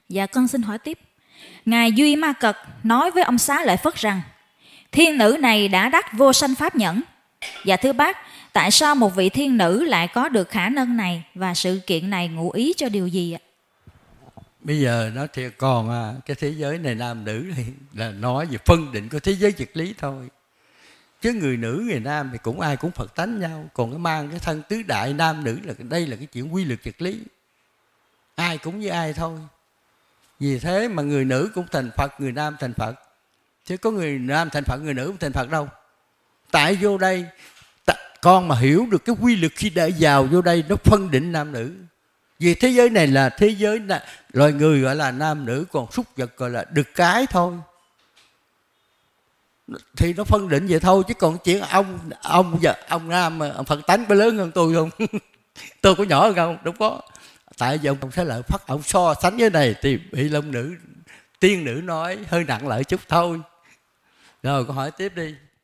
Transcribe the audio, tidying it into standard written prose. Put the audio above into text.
Dạ con xin hỏi tiếp. Ngài Duy Ma Cật nói với ông Xá Lợi Phất rằng thiên nữ này đã đắc vô sanh pháp nhẫn. Dạ thưa bác, tại sao một vị thiên nữ lại có được khả năng này, và sự kiện này ngụ ý cho điều gì ạ? Bây giờ nói thiệt, còn cái thế giới này nam nữ là nói về phân định của thế giới vật lý thôi. Chứ người nữ người nam thì cũng ai cũng Phật tánh nhau. Còn cái mang cái thân tứ đại nam nữ là đây là cái chuyện quy luật vật lý, ai cũng như ai thôi. Vì thế mà người nữ cũng thành Phật, người nam thành Phật. Chứ có người nam thành Phật, người nữ không thành Phật đâu. Tại vô đây con mà hiểu được cái quy luật khi đã vào vô đây, nó phân định nam nữ. Vì thế giới này là thế giới loài người gọi là nam nữ, còn súc vật gọi là đực cái thôi. Thì nó phân định vậy thôi. Chứ còn chuyện ông nam ông Phật tánh có lớn hơn tôi không? Tôi có nhỏ hơn không? Đúng có. Tại vì ông Xá Lợi Phất ông so sánh với này thì bị long nữ tiên nữ nói hơi nặng lại chút thôi. Rồi câu hỏi tiếp đi.